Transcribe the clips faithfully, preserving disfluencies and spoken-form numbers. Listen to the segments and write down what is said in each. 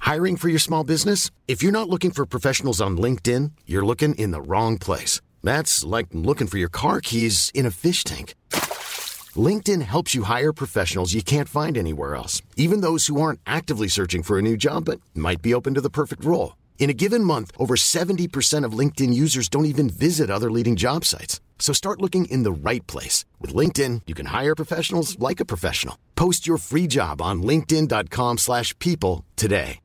Hiring for your small business? If you're not looking for professionals on LinkedIn, you're looking in the wrong place. That's like looking for your car keys in a fish tank. LinkedIn helps you hire professionals you can't find anywhere else, even those who aren't actively searching for a new job but might be open to the perfect role. In a given month, over seventy percent of LinkedIn users don't even visit other leading job sites. So start looking in the right place. With LinkedIn, you can hire professionals like a professional. Post your free job on linkedin dot com slash people today.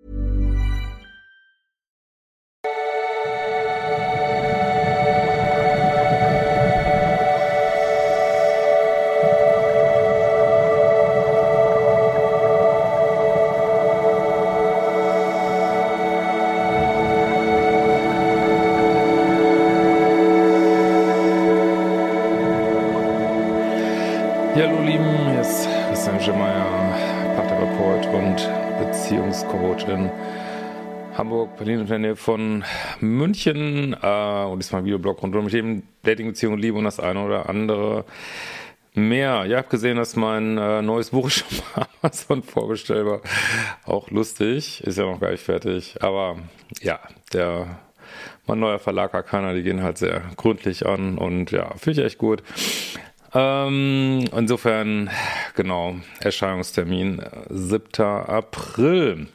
Ja, hallo Lieben, hier ist Christian Schemeier, Paartherapeut und Beziehungscoach in Hamburg, Berlin und in der Nähe von München äh, und diesmal ein Videoblog rund um Themen Dating, Beziehung, Liebe und das eine oder andere mehr. Ja, ich habe gesehen, dass mein äh, neues Buch schon mal Amazon vorbestellbar. Auch lustig, ist ja noch gar nicht fertig, aber ja, der mein neuer Verlag Arcana, die gehen halt sehr gründlich an und ja, finde ich echt gut. Ähm, insofern, genau, Erscheinungstermin siebter April.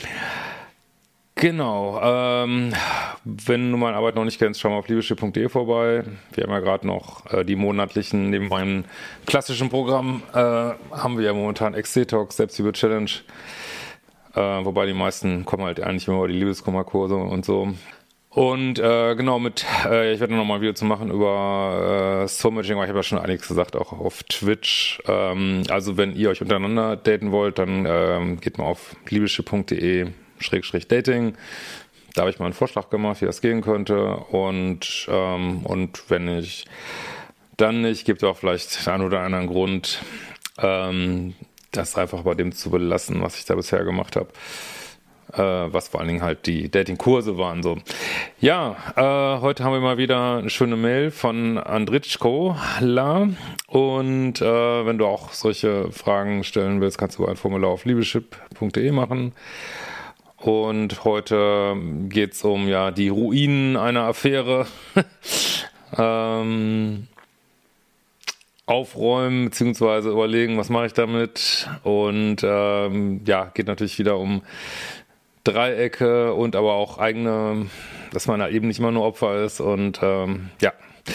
Genau, ähm, wenn du meine Arbeit noch nicht kennst, schau mal auf liebeschiff punkt de vorbei. Wir haben ja gerade noch äh, die monatlichen, neben meinem klassischen Programm, äh, haben wir ja momentan Ex-Detox, Selbstliebe-Challenge. Äh, wobei die meisten kommen halt eigentlich immer über die Liebeskummerkurse und so. Und äh, genau, mit, äh, ich werde noch mal ein Video zu machen über äh, Soulmatching, weil ich habe ja schon einiges gesagt, auch auf Twitch. Ähm, also wenn ihr euch untereinander daten wollt, dann ähm, geht mal auf liebeschiff punkt de Schrägstrich Dating. Da habe ich mal einen Vorschlag gemacht, wie das gehen könnte. Und, ähm, und wenn nicht, dann nicht, gibt es auch vielleicht einen oder anderen Grund, ähm, das einfach bei dem zu belassen, was ich da bisher gemacht habe. Äh, was vor allen Dingen halt die Dating-Kurse waren. So. Ja, äh, heute haben wir mal wieder eine schöne Mail von Andritschko La. Und äh, wenn du auch solche Fragen stellen willst, kannst du ein Formular auf liebeschiff punkt de machen. Und heute geht's um ja die Ruinen einer Affäre. ähm, aufräumen, beziehungsweise überlegen, was mache ich damit. Und ähm, ja, geht natürlich wieder um Dreiecke und aber auch eigene, dass man da eben nicht immer nur Opfer ist. Und ähm, ja,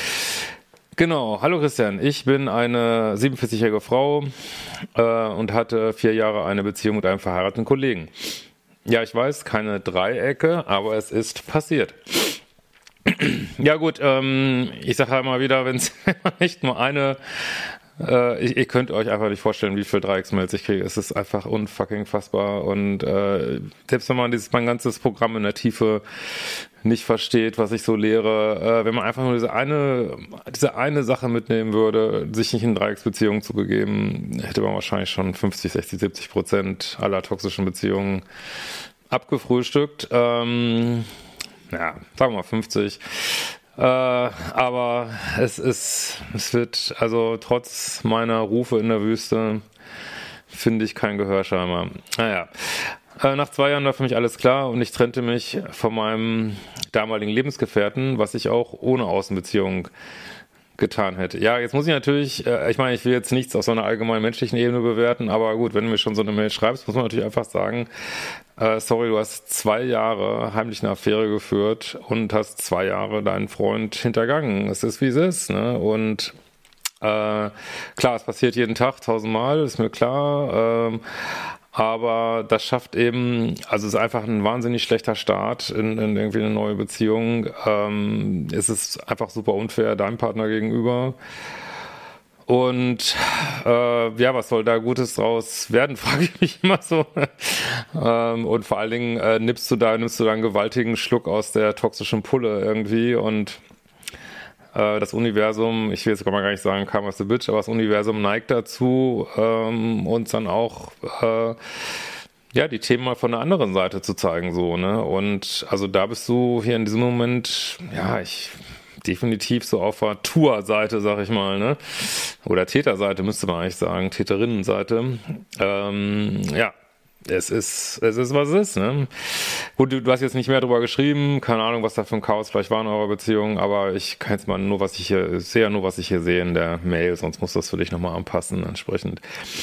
genau. Hallo Christian, ich bin eine siebenundvierzigjährige Frau äh, und hatte vier Jahre eine Beziehung mit einem verheirateten Kollegen. Ja, ich weiß, keine Dreiecke, aber es ist passiert. Ja gut, ähm, ich sage halt mal wieder, wenn es nicht nur eine, äh, ich, ihr könnt euch einfach nicht vorstellen, wie viel Dreiecksmails ich kriege. Es ist einfach unfucking fassbar und äh, selbst wenn man dieses mein ganzes Programm in der Tiefe nicht versteht, was ich so lehre, äh, wenn man einfach nur diese eine, diese eine Sache mitnehmen würde, sich nicht in Dreiecksbeziehungen zu begeben, hätte man wahrscheinlich schon fünfzig, sechzig, siebzig Prozent aller toxischen Beziehungen abgefrühstückt. Ähm, ja, sagen wir mal fünfzig. Äh, aber es ist, es wird, also trotz meiner Rufe in der Wüste, finde ich kein Gehör scheinbar. Naja. Äh, nach zwei Jahren war für mich alles klar und ich trennte mich von meinem damaligen Lebensgefährten, was ich auch ohne Außenbeziehung getan hätte. Ja, jetzt muss ich natürlich, äh, ich meine, ich will jetzt nichts auf so einer allgemeinen menschlichen Ebene bewerten, aber gut, wenn du mir schon so eine Mail schreibst, muss man natürlich einfach sagen, äh, sorry, du hast zwei Jahre heimlich eine Affäre geführt und hast zwei Jahre deinen Freund hintergangen. Es ist, wie es ist, ne? Und äh, klar, es passiert jeden Tag tausendmal, ist mir klar, ähm, aber das schafft eben, also es ist einfach ein wahnsinnig schlechter Start in, in irgendwie eine neue Beziehung. Ähm, es ist einfach super unfair deinem Partner gegenüber. Und äh, ja, was soll da Gutes draus werden, frage ich mich immer so. ähm, und vor allen Dingen äh, nimmst du da, nimmst du da einen gewaltigen Schluck aus der toxischen Pulle irgendwie und das Universum, ich will jetzt mal gar nicht sagen, Karma is a bitch, aber das Universum neigt dazu, ähm, uns dann auch äh, ja die Themen mal von der anderen Seite zu zeigen, so, ne? Und also da bist du hier in diesem Moment, ja, ich definitiv so auf der Tour-Seite, sag ich mal, ne? Oder Täterseite müsste man eigentlich sagen, Täterinnenseite. Ähm, ja, es ist, es ist, was es ist, ne? Gut, du, du hast jetzt nicht mehr drüber geschrieben, keine Ahnung, was da für ein Chaos vielleicht war in eurer Beziehung, aber ich kann jetzt mal nur, was ich hier, ich sehe ja nur, was ich hier sehe in der Mail, sonst muss das für dich nochmal anpassen, entsprechend.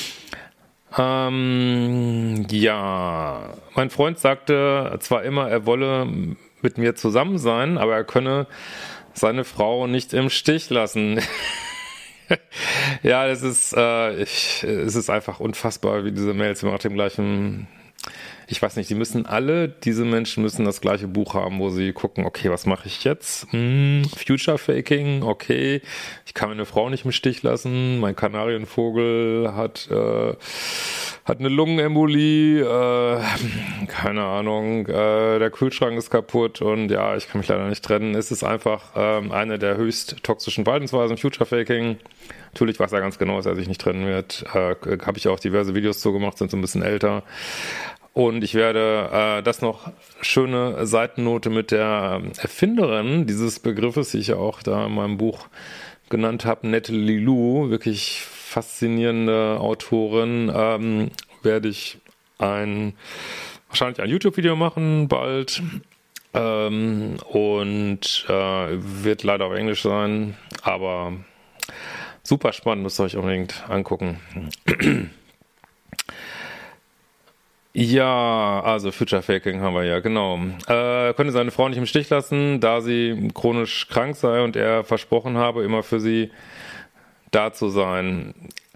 Ähm, ja, mein Freund sagte zwar immer, er wolle mit mir zusammen sein, aber er könne seine Frau nicht im Stich lassen. Ja, das ist, äh, ich, es ist einfach unfassbar, wie diese Mails immer nach dem gleichen, ich weiß nicht, die müssen alle, diese Menschen müssen das gleiche Buch haben, wo sie gucken, okay, was mache ich jetzt? Hm, Future Faking, okay, ich kann meine Frau nicht im Stich lassen, mein Kanarienvogel hat, äh, hat eine Lungenembolie, äh, keine Ahnung, äh, der Kühlschrank ist kaputt und ja, ich kann mich leider nicht trennen. Es ist einfach äh, eine der höchst toxischen Verhaltensweisen, Future Faking. Natürlich weiß er ganz genau, dass er sich nicht trennen wird. Äh, habe ich auch diverse Videos zugemacht, sind so ein bisschen älter. Und ich werde äh, das noch schöne Seitennote mit der Erfinderin dieses Begriffes, die ich ja auch da in meinem Buch genannt habe, Natalie Lou, wirklich faszinierende Autorin, ähm, werde ich ein wahrscheinlich ein YouTube-Video machen bald ähm, und äh, wird leider auf Englisch sein, aber super spannend, müsst ihr euch unbedingt angucken. Ja, also Future Faking haben wir ja, genau. Äh, könnte seine Frau nicht im Stich lassen, da sie chronisch krank sei und er versprochen habe, immer für sie da zu sein.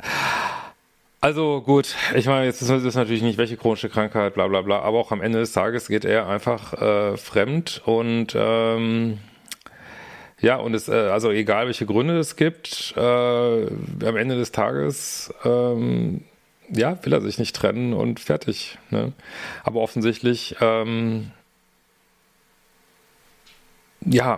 Also gut, ich meine, jetzt ist es natürlich nicht, welche chronische Krankheit, bla bla bla, aber auch am Ende des Tages geht er einfach äh, fremd und ähm, ja, und es, äh, also egal welche Gründe es gibt, äh, am Ende des Tages ähm, ja, will er sich nicht trennen und fertig. Ne? Aber offensichtlich, ähm, ja,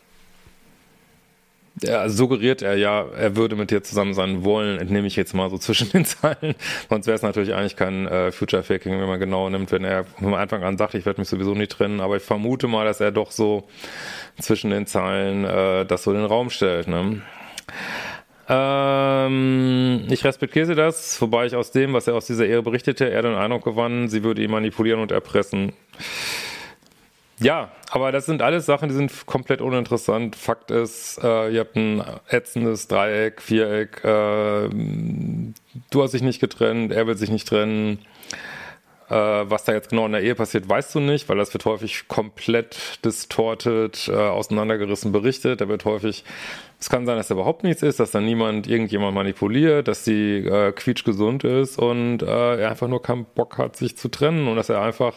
er suggeriert er ja, er würde mit dir zusammen sein wollen, entnehme ich jetzt mal so zwischen den Zeilen. Sonst wäre es natürlich eigentlich kein äh, Future Faking, wenn man genau nimmt, wenn er von Anfang an sagt, ich werde mich sowieso nicht trennen. Aber ich vermute mal, dass er doch so zwischen den Zeilen äh, das so in den Raum stellt. Ne? Ähm, ich respektiere das, wobei ich aus dem, was er aus dieser Ehe berichtete, er den Eindruck gewann, sie würde ihn manipulieren und erpressen. Ja, aber das sind alles Sachen, die sind komplett uninteressant. Fakt ist, äh, ihr habt ein ätzendes Dreieck, Viereck, äh, du hast dich nicht getrennt, er will sich nicht trennen. Äh, was da jetzt genau in der Ehe passiert, weißt du nicht, weil das wird häufig komplett distorted, äh, auseinandergerissen berichtet. Da wird häufig, es kann sein, dass da überhaupt nichts ist, dass da niemand irgendjemand manipuliert, dass die äh, quietschgesund ist und äh, er einfach nur keinen Bock hat, sich zu trennen und dass er einfach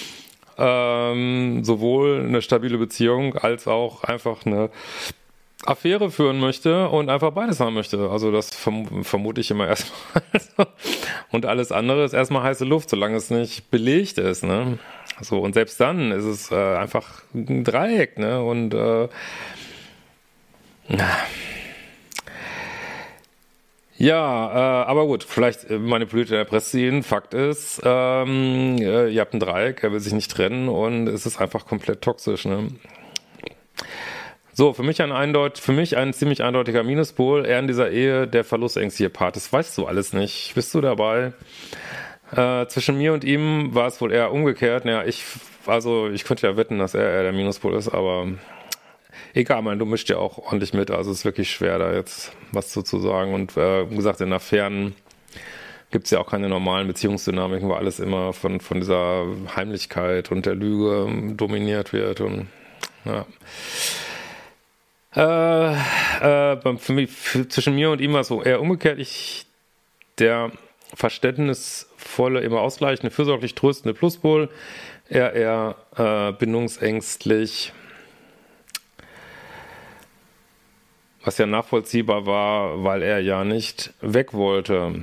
ähm, sowohl eine stabile Beziehung als auch einfach eine Affäre führen möchte und einfach beides haben möchte. Also das verm- vermute ich immer erstmal. Und alles andere ist erstmal heiße Luft, solange es nicht belegt ist. Ne? So, und selbst dann ist es äh, einfach ein Dreieck. Ne? Und äh, ja, äh, aber gut, vielleicht manipuliert er erpresst ihn. Fakt ist, ähm, äh, ihr habt ein Dreieck, er will sich nicht trennen und es ist einfach komplett toxisch. Ne? So, für mich ein eindeutig, für mich ein ziemlich eindeutiger Minuspol, er in dieser Ehe der verlustängstliche Part. Das weißt du alles nicht. Bist du dabei? Äh, zwischen mir und ihm war es wohl eher umgekehrt. Ja, ich, also ich könnte ja wetten, dass er eher der Minuspol ist, aber egal, man, du mischst ja auch ordentlich mit. Also es ist wirklich schwer, da jetzt was zu, zu sagen. Und äh, wie gesagt, in Affären gibt es ja auch keine normalen Beziehungsdynamiken, weil alles immer von, von dieser Heimlichkeit und der Lüge dominiert wird. Und ja. Äh, äh, für mich, für, zwischen mir und ihm war es so eher umgekehrt. Ich, der verständnisvolle, immer ausgleichende, fürsorglich tröstende Pluspol, er eher äh, bindungsängstlich, was ja nachvollziehbar war, weil er ja nicht weg wollte.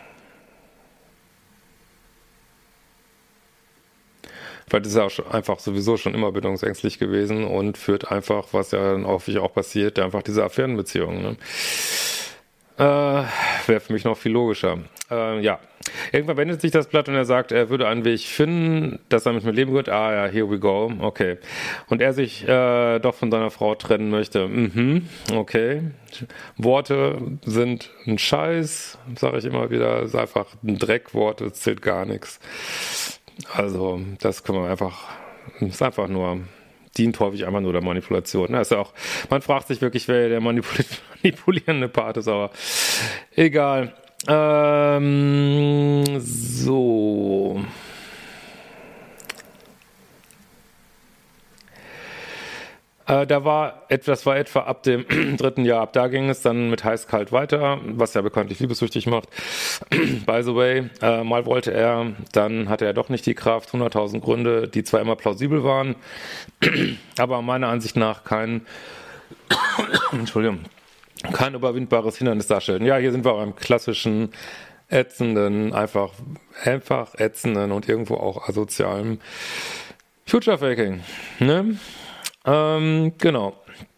Vielleicht ist er auch schon einfach sowieso schon immer bindungsängstlich gewesen und führt einfach, was ja dann häufig auch passiert, einfach diese Affärenbeziehungen. Ne? Äh, wäre für mich noch viel logischer. Äh, ja. Irgendwann wendet sich das Blatt und er sagt, er würde einen Weg finden, dass er mit mir leben wird. Ah ja, here we go. Okay. Und er sich äh, doch von seiner Frau trennen möchte. Mhm. Okay. Worte sind ein Scheiß, sage ich immer wieder. Ist einfach ein Dreck. Worte zählt gar nichts. Also, das können wir einfach, ist einfach nur, dient häufig einfach nur der Manipulation. Das ist ja auch, man fragt sich wirklich, wer der manipul- manipulierende Part ist, aber egal. Ähm, so. Äh, da war etwas, war etwa ab dem dritten Jahr, ab da ging es dann mit heiß-kalt weiter, was ja bekanntlich liebessüchtig macht. By the way, äh, mal wollte er, dann hatte er doch nicht die Kraft, hunderttausend Gründe, die zwar immer plausibel waren, aber meiner Ansicht nach kein, Entschuldigung, kein überwindbares Hindernis darstellen. Ja, hier sind wir beim klassischen ätzenden, einfach, einfach ätzenden und irgendwo auch asozialen Future Faking. Ne? Ähm, genau.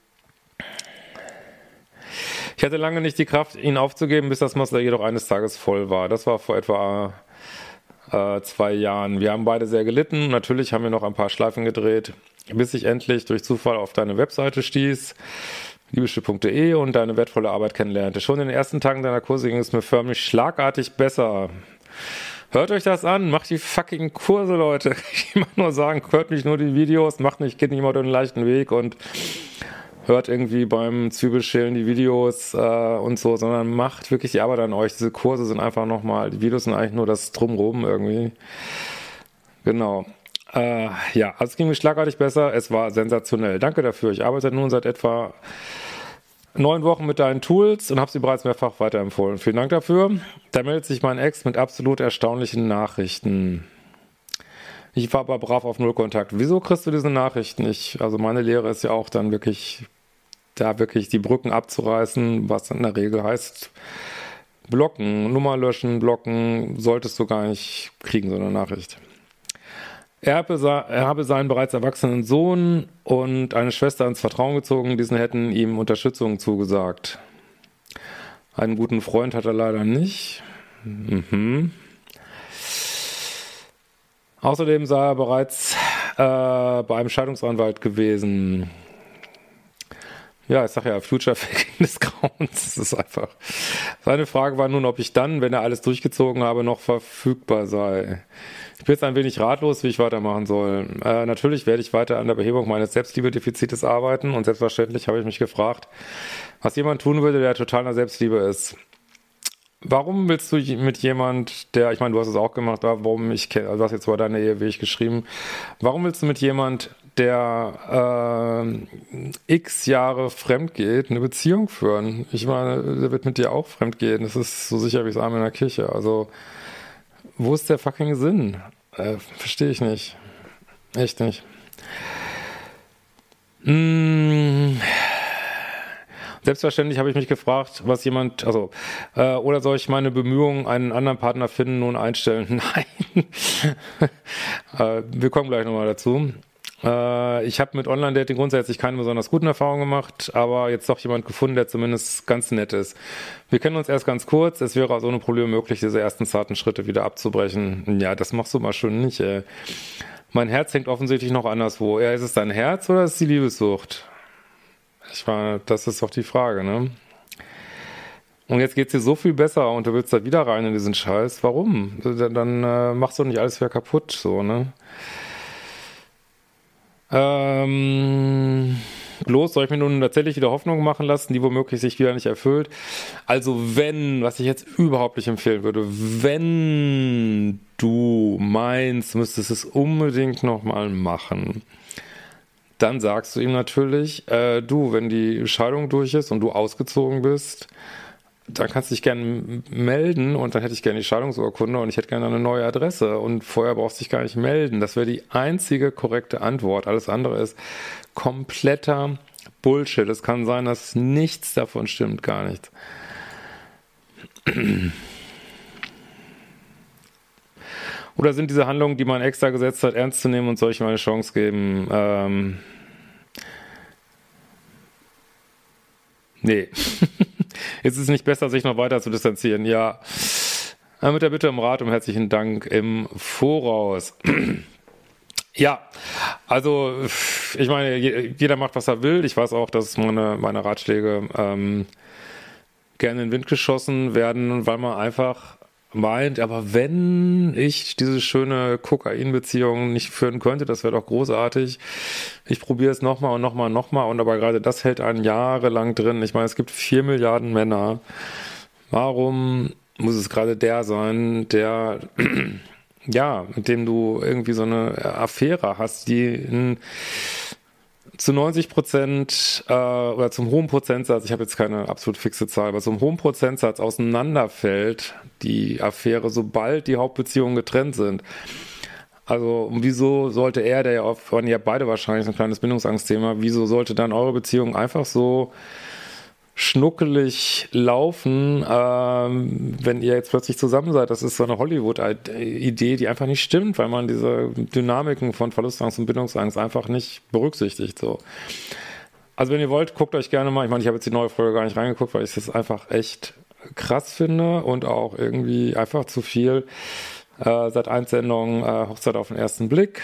Ich hatte lange nicht die Kraft, ihn aufzugeben, bis das Monster jedoch eines Tages voll war. Das war vor etwa äh, zwei Jahren. Wir haben beide sehr gelitten. Natürlich haben wir noch ein paar Schleifen gedreht, bis ich endlich durch Zufall auf deine Webseite stieß, liebeschiff punkt de, und deine wertvolle Arbeit kennenlernte. Schon in den ersten Tagen deiner Kurse ging es mir förmlich schlagartig besser. Hört euch das an, macht die fucking Kurse, Leute. Ich kann nur sagen, hört nicht nur die Videos, macht nicht, geht nicht mal den leichten Weg und hört irgendwie beim Zwiebelschälen die Videos äh, und so, sondern macht wirklich die Arbeit an euch. Diese Kurse sind einfach nochmal, die Videos sind eigentlich nur das Drumrum irgendwie. Genau. Äh, ja, also es ging mir schlagartig besser, es war sensationell. Danke dafür. Ich arbeite nun seit etwa neun Wochen mit deinen Tools und habe sie bereits mehrfach weiterempfohlen. Vielen Dank dafür. Da meldet sich mein Ex mit absolut erstaunlichen Nachrichten. Ich war aber brav auf Nullkontakt. Wieso kriegst du diese Nachrichten? Ich, also meine Lehre ist ja auch dann wirklich, da wirklich die Brücken abzureißen, was in der Regel heißt, blocken, Nummer löschen, blocken, solltest du gar nicht kriegen, so eine Nachricht. Er habe, er habe seinen bereits erwachsenen Sohn und eine Schwester ins Vertrauen gezogen, diesen hätten ihm Unterstützung zugesagt. Einen guten Freund hat er leider nicht. Mhm. Außerdem sei er bereits äh, bei einem Scheidungsanwalt gewesen. Ja, ich sage ja, Future Faking des Grauens. Das ist einfach. Seine Frage war nun, ob ich dann, wenn er alles durchgezogen habe, noch verfügbar sei. Ich bin jetzt ein wenig ratlos, wie ich weitermachen soll. Äh, natürlich werde ich weiter an der Behebung meines Selbstliebe-Defizites arbeiten und selbstverständlich habe ich mich gefragt, was jemand tun würde, der total in der Selbstliebe ist. Warum willst du mit jemand, der, ich meine, du hast es auch gemacht, warum ich kenne, also du hast jetzt über deine Eheweg geschrieben, warum willst du mit jemand, der äh, x Jahre fremd geht, eine Beziehung führen? Ich meine, der wird mit dir auch fremd gehen, das ist so sicher wie das Arm in der Kirche, also wo ist der fucking Sinn? Äh, verstehe ich nicht. Echt nicht. Mmh. Selbstverständlich habe ich mich gefragt, was jemand, also, äh, oder soll ich meine Bemühungen, einen anderen Partner finden, nun einstellen? Nein. äh, wir kommen gleich nochmal dazu. Äh, ich habe mit Online-Dating grundsätzlich keine besonders guten Erfahrungen gemacht, aber jetzt doch jemand gefunden, der zumindest ganz nett ist. Wir kennen uns erst ganz kurz, es wäre also ohne Probleme möglich, diese ersten zarten Schritte wieder abzubrechen. Ja, das machst du mal schon nicht, ey. Mein Herz hängt offensichtlich noch anderswo. Ja, ist es dein Herz oder ist es die Liebessucht? Ich meine, das ist doch die Frage, ne? Und jetzt geht's dir so viel besser und du willst da wieder rein in diesen Scheiß. Warum? Dann, dann äh, machst du nicht alles wieder kaputt, so, ne? Ähm, bloß soll ich mir nun tatsächlich wieder Hoffnung machen lassen, die womöglich sich wieder nicht erfüllt. Also wenn, was ich jetzt überhaupt nicht empfehlen würde, wenn du meinst, müsstest es unbedingt nochmal machen, dann sagst du ihm natürlich, äh, du, wenn die Scheidung durch ist und du ausgezogen bist, dann kannst du dich gerne melden und dann hätte ich gerne die Scheidungsurkunde und ich hätte gerne eine neue Adresse und vorher brauchst du dich gar nicht melden. Das wäre die einzige korrekte Antwort. Alles andere ist kompletter Bullshit. Es kann sein, dass nichts davon stimmt, gar nichts. Oder sind diese Handlungen, die man extra gesetzt hat, ernst zu nehmen und soll ich mal eine Chance geben? Ähm, nee. ist es nicht besser, sich noch weiter zu distanzieren? Ja, mit der Bitte um Rat, um herzlichen Dank im Voraus. Ja, also ich meine, jeder macht, was er will. Ich weiß auch, dass meine, meine Ratschläge ähm, gerne in den Wind geschossen werden, weil man einfach meint, aber wenn ich diese schöne Kokain-Beziehung nicht führen könnte, das wäre doch großartig. Ich probiere es nochmal und nochmal und nochmal und aber gerade das hält einen jahrelang drin. Ich meine, es gibt vier Milliarden Männer. Warum muss es gerade der sein, der ja, mit dem du irgendwie so eine Affäre hast, die in, zu neunzig Prozent äh, oder zum hohen Prozentsatz, ich habe jetzt keine absolut fixe Zahl, aber zum hohen Prozentsatz auseinanderfällt, die Affäre, sobald die Hauptbeziehungen getrennt sind. Also wieso sollte er, der ja oft, waren ja beide wahrscheinlich so ein kleines Bindungsangstthema, wieso sollte dann eure Beziehung einfach so schnuckelig laufen, ähm, wenn ihr jetzt plötzlich zusammen seid? Das ist so eine Hollywood-Idee, die einfach nicht stimmt, weil man diese Dynamiken von Verlustangst und Bindungsangst einfach nicht berücksichtigt. So. Also wenn ihr wollt, guckt euch gerne mal, ich meine, ich habe jetzt die neue Folge gar nicht reingeguckt, weil ich das einfach echt krass finde und auch irgendwie einfach zu viel. Äh, seit eins Sendung äh, Hochzeit auf den ersten Blick.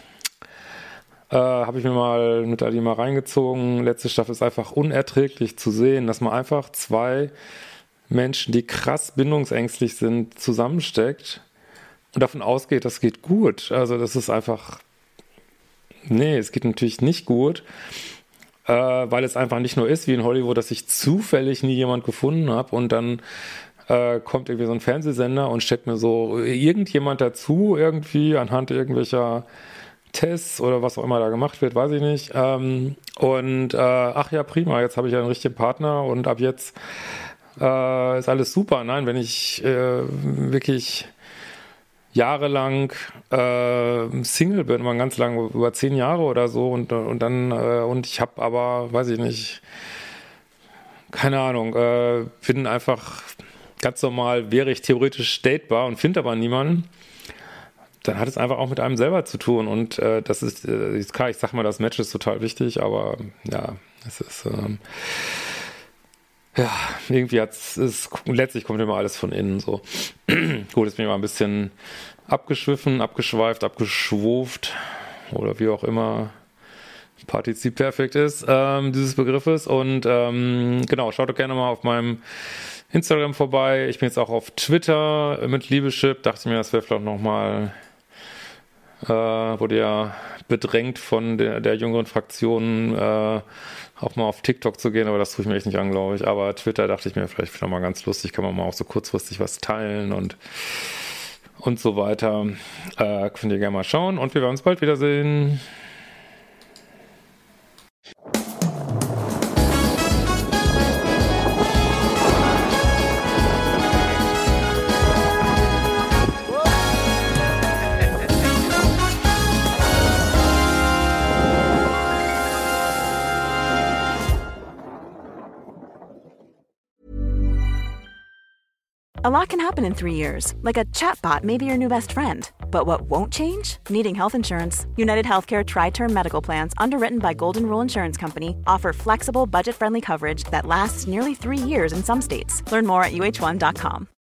Äh, habe ich mir mal mit Ali mal reingezogen. Letzte Staffel ist einfach unerträglich zu sehen, dass man einfach zwei Menschen, die krass bindungsängstlich sind, zusammensteckt und davon ausgeht, das geht gut. Also das ist einfach, nee, es geht natürlich nicht gut, äh, weil es einfach nicht nur ist wie in Hollywood, dass ich zufällig nie jemand gefunden habe und dann äh, kommt irgendwie so ein Fernsehsender und steckt mir so irgendjemand dazu irgendwie anhand irgendwelcher Tests oder was auch immer da gemacht wird, weiß ich nicht. Ähm, und äh, ach ja, prima, jetzt habe ich ja einen richtigen Partner und ab jetzt äh, ist alles super. Nein, wenn ich äh, wirklich jahrelang äh, Single bin, mal ganz lang, über zehn Jahre oder so und, und dann, äh, und ich habe aber, weiß ich nicht, keine Ahnung, äh, bin einfach ganz normal, wäre ich theoretisch datebar und finde aber niemanden, dann hat es einfach auch mit einem selber zu tun und äh, das ist, äh, klar, ich sag mal, das Match ist total wichtig, aber ja, es ist, ähm, ja, irgendwie hat es, letztlich kommt immer alles von innen so. Gut, jetzt bin ich mal ein bisschen abgeschwiffen, abgeschweift, abgeschwuft oder wie auch immer Partizip perfekt ist, ähm, dieses Begriffes und ähm, genau, schaut doch gerne mal auf meinem Instagram vorbei. Ich bin jetzt auch auf Twitter mit Liebeschip, dachte mir, das wäre vielleicht nochmal Äh, wurde ja bedrängt von der, der jüngeren Fraktion, äh, auch mal auf TikTok zu gehen, aber das tue ich mir echt nicht an, glaube ich. Aber Twitter dachte ich mir, vielleicht noch mal ganz lustig, kann man mal auch so kurzfristig was teilen und und so weiter. Äh, könnt ihr gerne mal schauen und wir werden uns bald wiedersehen. A lot can happen in three years, like a chatbot may be your new best friend. But what won't change? Needing health insurance. United Healthcare Tri-Term Medical Plans, underwritten by Golden Rule Insurance Company, offer flexible, budget-friendly coverage that lasts nearly three years in some states. Learn more at U H one dot com.